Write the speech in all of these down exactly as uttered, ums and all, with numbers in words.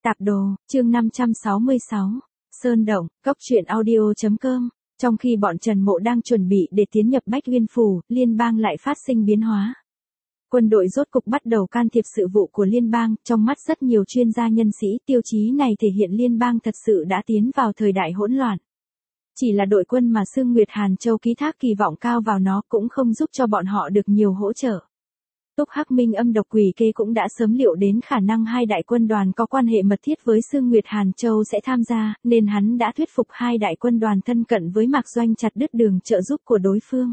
Tạp đồ, chương năm trăm sáu mươi sáu, Sơn Động, Cốc truyện audio.com. Trong khi bọn Trần Mộ đang chuẩn bị để tiến nhập Bách Uyên Phủ, liên bang lại phát sinh biến hóa. Quân đội rốt cục bắt đầu can thiệp sự vụ của liên bang, trong mắt rất nhiều chuyên gia nhân sĩ, tiêu chí này thể hiện liên bang thật sự đã tiến vào thời đại hỗn loạn. Chỉ là đội quân mà Sương Nguyệt Hàn Châu ký thác kỳ vọng cao vào nó cũng không giúp cho bọn họ được nhiều hỗ trợ. Túc Hắc Minh âm độc quỷ kê cũng đã sớm liệu đến khả năng hai đại quân đoàn có quan hệ mật thiết với Sương Nguyệt Hàn Châu sẽ tham gia, nên hắn đã thuyết phục hai đại quân đoàn thân cận với Mạc Doanh chặt đứt đường trợ giúp của đối phương.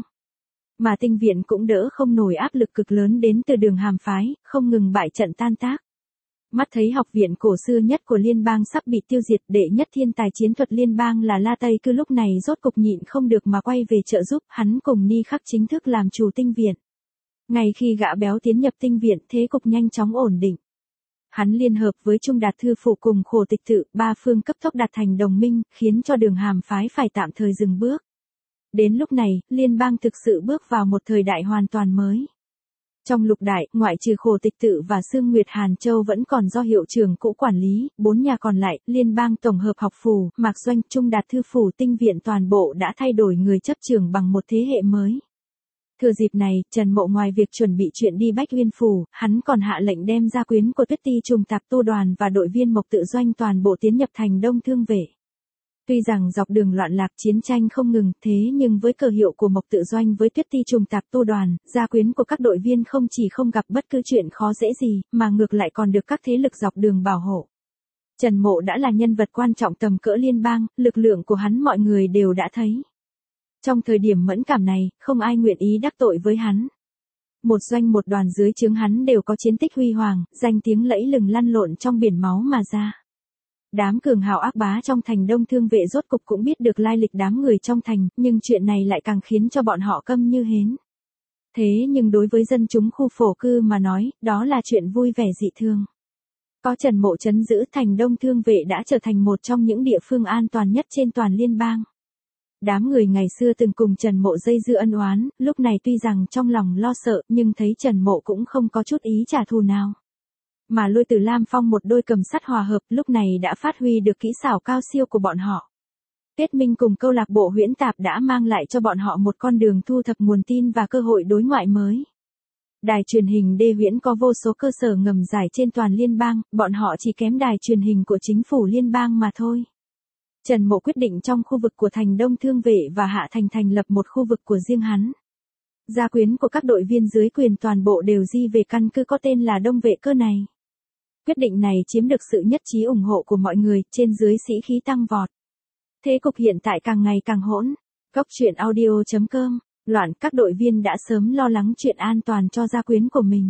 Mà Tinh Viện cũng đỡ không nổi áp lực cực lớn đến từ Đường Hàm phái, không ngừng bại trận tan tác. Mắt thấy học viện cổ xưa nhất của liên bang sắp bị tiêu diệt, đệ nhất thiên tài chiến thuật liên bang là La Tây Cư lúc này rốt cục nhịn không được mà quay về trợ giúp, hắn cùng Ni Khắc chính thức làm chủ Tinh Viện. Ngay khi gã béo tiến nhập Tinh Viện, thế cục nhanh chóng ổn định. Hắn liên hợp với Trung Đạt Thư Phủ cùng Khổ Tịch Tự, ba phương cấp tốc đạt thành đồng minh, khiến cho Đường Hàm phái phải tạm thời dừng bước. Đến lúc này, liên bang thực sự bước vào một thời đại hoàn toàn mới. Trong lục đại, ngoại trừ Khổ Tịch Tự và Sương Nguyệt Hàn Châu vẫn còn do hiệu trưởng cũ quản lý, bốn nhà còn lại, liên bang tổng hợp học phủ, Mạc Doanh, Trung Đạt Thư Phủ, Tinh Viện toàn bộ đã thay đổi người chấp trưởng bằng một thế hệ mới. Thừa dịp này, Trần Mộ ngoài việc chuẩn bị chuyện đi Bách Uyên Phủ, hắn còn hạ lệnh đem gia quyến của Tuyết Ti Trùng Tạp Tu đoàn và đội viên Mộc Tự Doanh toàn bộ tiến nhập thành Đông Thương Vệ. Tuy rằng dọc đường loạn lạc chiến tranh không ngừng, thế nhưng với cờ hiệu của Mộc Tự Doanh với Tuyết Ti Trùng Tạp Tu đoàn, gia quyến của các đội viên không chỉ không gặp bất cứ chuyện khó dễ gì, mà ngược lại còn được các thế lực dọc đường bảo hộ. Trần Mộ đã là nhân vật quan trọng tầm cỡ liên bang, lực lượng của hắn mọi người đều đã thấy. Trong thời điểm mẫn cảm này, không ai nguyện ý đắc tội với hắn. Một doanh một đoàn dưới trướng hắn đều có chiến tích huy hoàng, danh tiếng lẫy lừng lăn lộn trong biển máu mà ra. Đám cường hào ác bá trong thành Đông Thương Vệ rốt cục cũng biết được lai lịch đám người trong thành, nhưng chuyện này lại càng khiến cho bọn họ câm như hến. Thế nhưng đối với dân chúng khu phổ cư mà nói, đó là chuyện vui vẻ dị thường. Có Trần Mộ trấn giữ, thành Đông Thương Vệ đã trở thành một trong những địa phương an toàn nhất trên toàn liên bang. Đám người ngày xưa từng cùng Trần Mộ dây dưa ân oán, lúc này tuy rằng trong lòng lo sợ, nhưng thấy Trần Mộ cũng không có chút ý trả thù nào. Mà Lôi Tử Lam Phong một đôi cầm sắt hòa hợp, lúc này đã phát huy được kỹ xảo cao siêu của bọn họ. Kết minh cùng câu lạc bộ Huyễn Tạp đã mang lại cho bọn họ một con đường thu thập nguồn tin và cơ hội đối ngoại mới. Đài truyền hình Đê Huyễn có vô số cơ sở ngầm giải trên toàn liên bang, bọn họ chỉ kém đài truyền hình của chính phủ liên bang mà thôi. Trần Mộ quyết định trong khu vực của thành Đông Thương Vệ và Hạ Thành thành lập một khu vực của riêng hắn. Gia quyến của các đội viên dưới quyền toàn bộ đều di về căn cứ có tên là Đông Vệ Cơ này. Quyết định này chiếm được sự nhất trí ủng hộ của mọi người, trên dưới sĩ khí tăng vọt. Thế cục hiện tại càng ngày càng hỗn. Cốc truyện audio.com, loạn, các đội viên đã sớm lo lắng chuyện an toàn cho gia quyến của mình.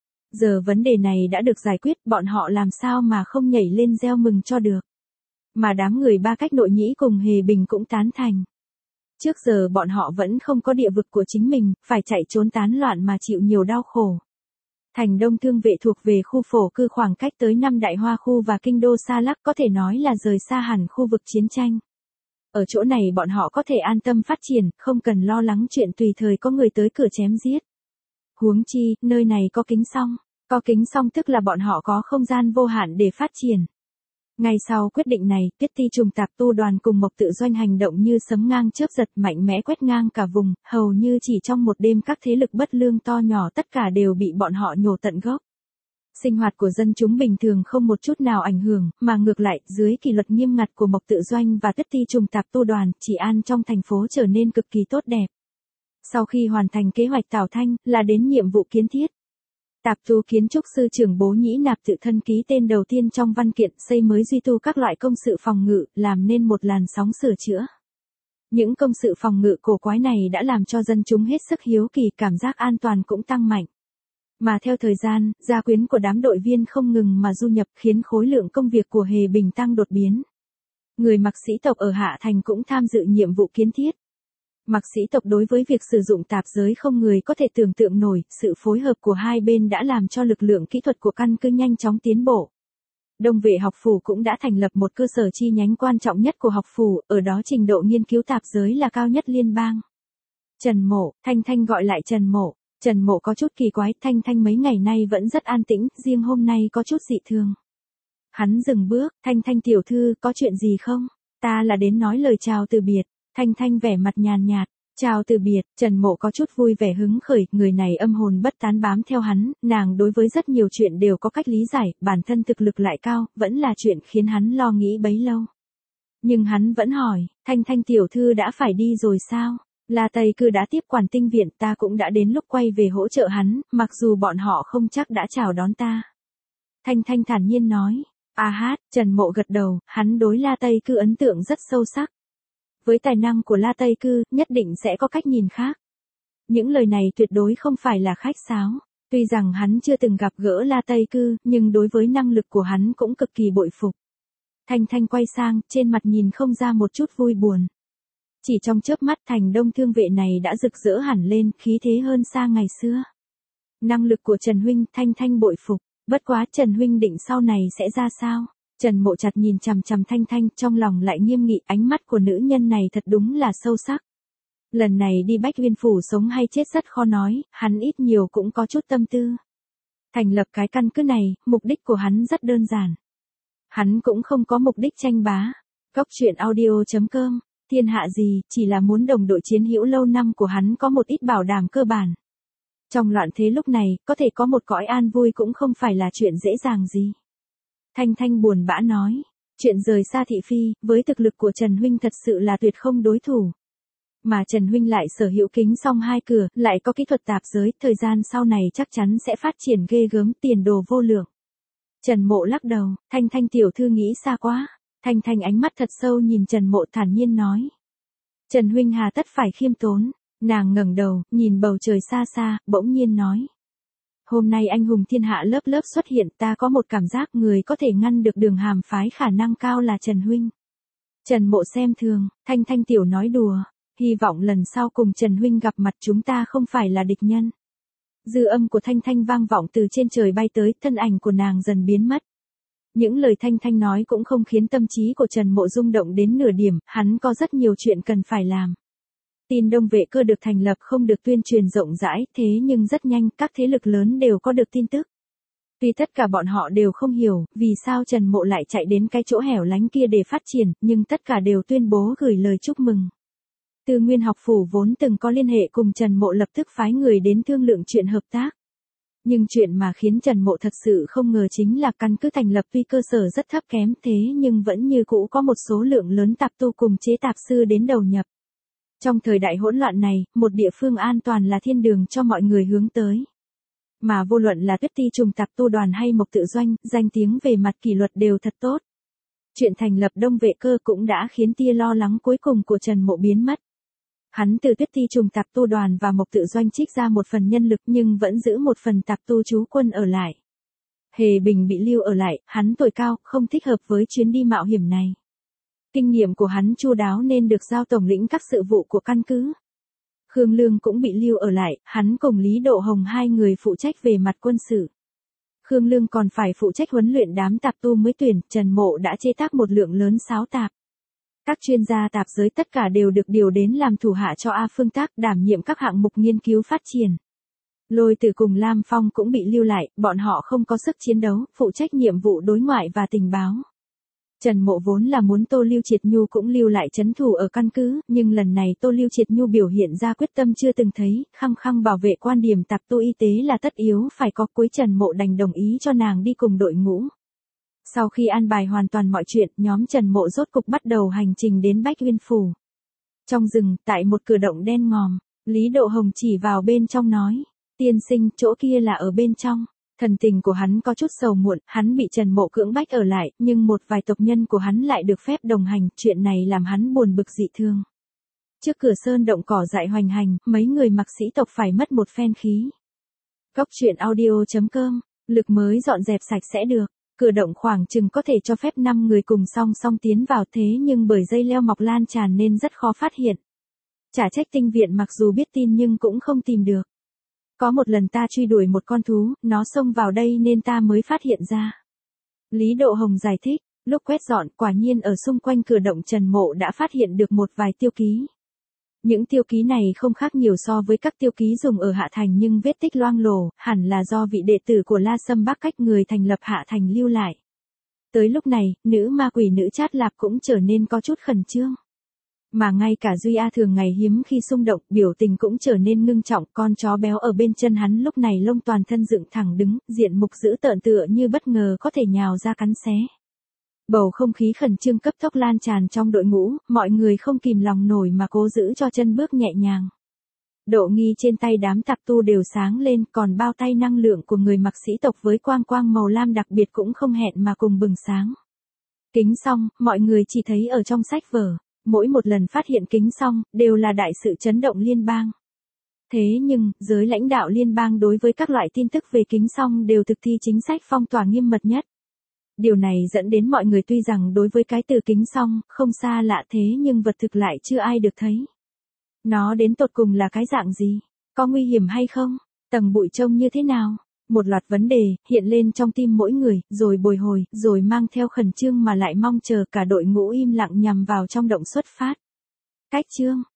Giờ vấn đề này đã được giải quyết, bọn họ làm sao mà không nhảy lên reo mừng cho được. Mà đám người Ba Cách Nội Nhĩ cùng Hề Bình cũng tán thành. Trước giờ bọn họ vẫn không có địa vực của chính mình, phải chạy trốn tán loạn mà chịu nhiều đau khổ. Thành Đông Thương Vệ thuộc về khu phổ cư khoảng cách tới năm đại hoa khu và kinh đô Sa Lắc, có thể nói là rời xa hẳn khu vực chiến tranh. Ở chỗ này bọn họ có thể an tâm phát triển, không cần lo lắng chuyện tùy thời có người tới cửa chém giết. Huống chi, nơi này có kính song. Có kính song tức là bọn họ có không gian vô hạn để phát triển. Ngay sau quyết định này, Tuyết Ti Trùng Tạp Tu đoàn cùng Mộc Tự Doanh hành động như sấm ngang chớp giật, mạnh mẽ quét ngang cả vùng, hầu như chỉ trong một đêm các thế lực bất lương to nhỏ tất cả đều bị bọn họ nhổ tận gốc. Sinh hoạt của dân chúng bình thường không một chút nào ảnh hưởng, mà ngược lại, dưới kỷ luật nghiêm ngặt của Mộc Tự Doanh và Tuyết Ti Trùng Tạp Tu đoàn, trị an trong thành phố trở nên cực kỳ tốt đẹp. Sau khi hoàn thành kế hoạch Tào Thanh, là đến nhiệm vụ kiến thiết. Tạp tu kiến trúc sư trưởng Bố Nhĩ Nạp tự thân ký tên đầu tiên trong văn kiện xây mới duy tu các loại công sự phòng ngự, làm nên một làn sóng sửa chữa. Những công sự phòng ngự cổ quái này đã làm cho dân chúng hết sức hiếu kỳ, cảm giác an toàn cũng tăng mạnh. Mà theo thời gian, gia quyến của đám đội viên không ngừng mà du nhập, khiến khối lượng công việc của Hề Bình tăng đột biến. Người Mạc sĩ tộc ở Hạ Thành cũng tham dự nhiệm vụ kiến thiết. Mạc sĩ tộc đối với việc sử dụng tạp giới không người có thể tưởng tượng nổi, sự phối hợp của hai bên đã làm cho lực lượng kỹ thuật của căn cứ nhanh chóng tiến bộ. Đông Vệ học phủ cũng đã thành lập một cơ sở chi nhánh quan trọng nhất của học phủ, ở đó trình độ nghiên cứu tạp giới là cao nhất liên bang. Trần Mộ, Thanh Thanh gọi lại Trần Mộ. Trần Mộ có chút kỳ quái, Thanh Thanh mấy ngày nay vẫn rất an tĩnh, riêng hôm nay có chút dị thường. Hắn dừng bước, Thanh Thanh tiểu thư, có chuyện gì không? Ta là đến nói lời chào từ biệt. Thanh Thanh vẻ mặt nhàn nhạt, chào từ biệt. Trần Mộ có chút vui vẻ hứng khởi, người này âm hồn bất tán bám theo hắn, nàng đối với rất nhiều chuyện đều có cách lý giải, bản thân thực lực lại cao, vẫn là chuyện khiến hắn lo nghĩ bấy lâu. Nhưng hắn vẫn hỏi, Thanh Thanh tiểu thư đã phải đi rồi sao? La Tây Cư đã tiếp quản tinh viện, ta cũng đã đến lúc quay về hỗ trợ hắn, mặc dù bọn họ không chắc đã chào đón ta. Thanh Thanh thản nhiên nói, a hát, Trần Mộ gật đầu, hắn đối La Tây Cư ấn tượng rất sâu sắc. Với tài năng của La Tây Cư, nhất định sẽ có cách nhìn khác. Những lời này tuyệt đối không phải là khách sáo. Tuy rằng hắn chưa từng gặp gỡ La Tây Cư, nhưng đối với năng lực của hắn cũng cực kỳ bội phục. Thanh Thanh quay sang, trên mặt nhìn không ra một chút vui buồn. Chỉ trong chớp mắt Thành Đông Thương Vệ này đã rực rỡ hẳn lên, khí thế hơn xa ngày xưa. Năng lực của Trần huynh, Thanh Thanh bội phục, bất quá Trần huynh định sau này sẽ ra sao? Trần Mộ chặt nhìn chằm chằm Thanh Thanh, trong lòng lại nghiêm nghị, ánh mắt của nữ nhân này thật đúng là sâu sắc. Lần này đi Bách Uyên phủ sống hay chết rất khó nói, hắn ít nhiều cũng có chút tâm tư. Thành lập cái căn cứ này, mục đích của hắn rất đơn giản. Hắn cũng không có mục đích tranh bá. Góc truyện audio chấm com, thiên hạ gì, chỉ là muốn đồng đội chiến hữu lâu năm của hắn có một ít bảo đảm cơ bản. Trong loạn thế lúc này, có thể có một cõi an vui cũng không phải là chuyện dễ dàng gì. Thanh Thanh buồn bã nói, chuyện rời xa thị phi, với thực lực của Trần huynh thật sự là tuyệt không đối thủ. Mà Trần huynh lại sở hữu kính song hai cửa, lại có kỹ thuật tạp giới, thời gian sau này chắc chắn sẽ phát triển ghê gớm, tiền đồ vô lượng. Trần Mộ lắc đầu, Thanh Thanh tiểu thư nghĩ xa quá. Thanh Thanh ánh mắt thật sâu nhìn Trần Mộ thản nhiên nói. Trần huynh hà tất phải khiêm tốn. Nàng ngẩng đầu, nhìn bầu trời xa xa, bỗng nhiên nói. Hôm nay anh hùng thiên hạ lớp lớp xuất hiện, ta có một cảm giác người có thể ngăn được Đường Hàm phái khả năng cao là Trần huynh. Trần Mộ xem thường, Thanh Thanh tiểu nói đùa, hy vọng lần sau cùng Trần huynh gặp mặt chúng ta không phải là địch nhân. Dư âm của Thanh Thanh vang vọng từ trên trời bay tới, thân ảnh của nàng dần biến mất. Những lời Thanh Thanh nói cũng không khiến tâm trí của Trần Mộ rung động đến nửa điểm, hắn có rất nhiều chuyện cần phải làm. Tin Đông Vệ Cơ được thành lập không được tuyên truyền rộng rãi, thế nhưng rất nhanh các thế lực lớn đều có được tin tức. Tuy tất cả bọn họ đều không hiểu vì sao Trần Mộ lại chạy đến cái chỗ hẻo lánh kia để phát triển, nhưng tất cả đều tuyên bố gửi lời chúc mừng. Tư Nguyên học phủ vốn từng có liên hệ cùng Trần Mộ lập tức phái người đến thương lượng chuyện hợp tác. Nhưng chuyện mà khiến Trần Mộ thật sự không ngờ chính là căn cứ thành lập tuy cơ sở rất thấp kém thế nhưng vẫn như cũ có một số lượng lớn tạp tu cùng chế tạp sư đến đầu nhập. Trong thời đại hỗn loạn này, một địa phương an toàn là thiên đường cho mọi người hướng tới. Mà vô luận là Tuyết Ti trùng tạp tu đoàn hay Mộc Tự Doanh, danh tiếng về mặt kỷ luật đều thật tốt. Chuyện thành lập Đông Vệ Cơ cũng đã khiến tia lo lắng cuối cùng của Trần Mộ biến mất. Hắn từ Tuyết Ti trùng tạp tu đoàn và Mộc Tự Doanh trích ra một phần nhân lực nhưng vẫn giữ một phần tạp tu trú quân ở lại. Hề Bình bị lưu ở lại, hắn tuổi cao, không thích hợp với chuyến đi mạo hiểm này. Kinh nghiệm của hắn chu đáo nên được giao tổng lĩnh các sự vụ của căn cứ. Khương Lương cũng bị lưu ở lại, hắn cùng Lý Độ Hồng hai người phụ trách về mặt quân sự. Khương Lương còn phải phụ trách huấn luyện đám tạp tu mới tuyển, Trần Mộ đã chế tác một lượng lớn sáo tạp. Các chuyên gia tạp giới tất cả đều được điều đến làm thủ hạ cho A Phương Tác đảm nhiệm các hạng mục nghiên cứu phát triển. Lôi Tử cùng Lam Phong cũng bị lưu lại, bọn họ không có sức chiến đấu, phụ trách nhiệm vụ đối ngoại và tình báo. Trần Mộ vốn là muốn Tô Lưu Triệt Nhu cũng lưu lại trấn thủ ở căn cứ, nhưng lần này Tô Lưu Triệt Nhu biểu hiện ra quyết tâm chưa từng thấy, khăng khăng bảo vệ quan điểm tạp tu y tế là tất yếu phải có, cuối Trần Mộ đành đồng ý cho nàng đi cùng đội ngũ. Sau khi an bài hoàn toàn mọi chuyện, nhóm Trần Mộ rốt cục bắt đầu hành trình đến Bách Uyên phủ. Trong rừng, tại một cửa động đen ngòm, Lý Độ Hồng chỉ vào bên trong nói, tiên sinh, chỗ kia là ở bên trong. Thần tình của hắn có chút sầu muộn, hắn bị Trần Mộ cưỡng bách ở lại, nhưng một vài tộc nhân của hắn lại được phép đồng hành, chuyện này làm hắn buồn bực dị thương. Trước cửa sơn động cỏ dại hoành hành, mấy người mặc sĩ tộc phải mất một phen khí. Góc truyện audio chấm com, lực mới dọn dẹp sạch sẽ được. Cửa động khoảng chừng có thể cho phép năm người cùng song song tiến vào thế nhưng bởi dây leo mọc lan tràn nên rất khó phát hiện. Chả trách tinh viện mặc dù biết tin nhưng cũng không tìm được. Có một lần ta truy đuổi một con thú, nó xông vào đây nên ta mới phát hiện ra. Lý Độ Hồng giải thích, lúc quét dọn quả nhiên ở xung quanh cửa động Trần Mộ đã phát hiện được một vài tiêu ký. Những tiêu ký này không khác nhiều so với các tiêu ký dùng ở Hạ Thành nhưng vết tích loang lổ, hẳn là do vị đệ tử của La Sâm Bắc cách người thành lập Hạ Thành lưu lại. Tới lúc này, nữ ma quỷ nữ Chát Lạp cũng trở nên có chút khẩn trương. Mà ngay cả Duy A thường ngày hiếm khi xung động, biểu tình cũng trở nên ngưng trọng, con chó béo ở bên chân hắn lúc này lông toàn thân dựng thẳng đứng, diện mục dữ tợn tựa như bất ngờ có thể nhào ra cắn xé. Bầu không khí khẩn trương cấp tốc lan tràn trong đội ngũ, mọi người không kìm lòng nổi mà cố giữ cho chân bước nhẹ nhàng. Độ nghi trên tay đám tạp tu đều sáng lên, còn bao tay năng lượng của người mặc sĩ tộc với quang quang màu lam đặc biệt cũng không hẹn mà cùng bừng sáng. Kính xong, mọi người chỉ thấy ở trong sách vở, mỗi một lần phát hiện kính xong, đều là đại sự chấn động liên bang. Thế nhưng, giới lãnh đạo liên bang đối với các loại tin tức về kính xong đều thực thi chính sách phong tỏa nghiêm mật nhất. Điều này dẫn đến mọi người tuy rằng đối với cái từ kính xong, không xa lạ thế nhưng vật thực lại chưa ai được thấy. Nó đến tột cùng là cái dạng gì? Có nguy hiểm hay không? Tầng bụi trông như thế nào? Một loạt vấn đề, hiện lên trong tim mỗi người, rồi bồi hồi, rồi mang theo khẩn trương mà lại mong chờ cả đội ngũ im lặng nhằm vào trong động xuất phát. Cách chương